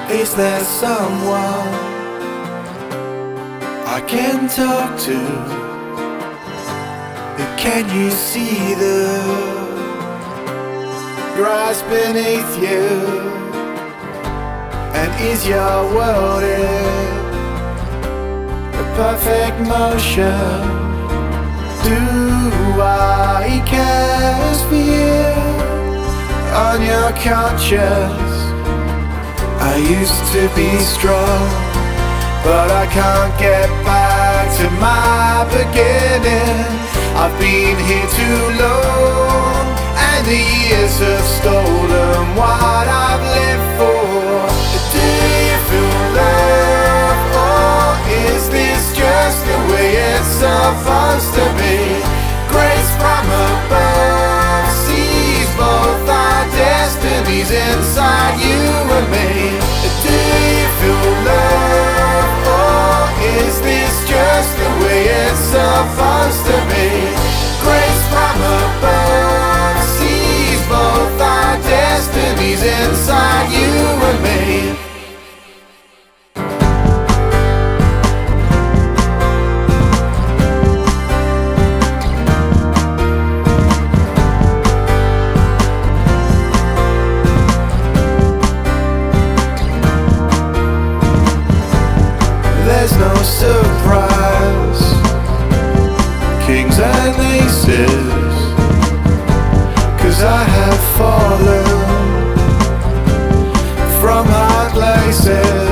Is there someone I can talk to? Can you see the grass beneath you? And is your world in a perfect motion? Do I cast fear on your conscience? I used to be strong, but I can't get back to my beginning. I've been here too long, and the years have stolen what I've lived for. Do you feel love, or is this just the way it's supposed to be? Grace from above sees both our destinies inside you and me. Do you feel love, or is this just the way it's supposed to be? Grace from above sees both our destinies inside you and me. There's no surprise, kings and aces, 'cause I have fallen from high places.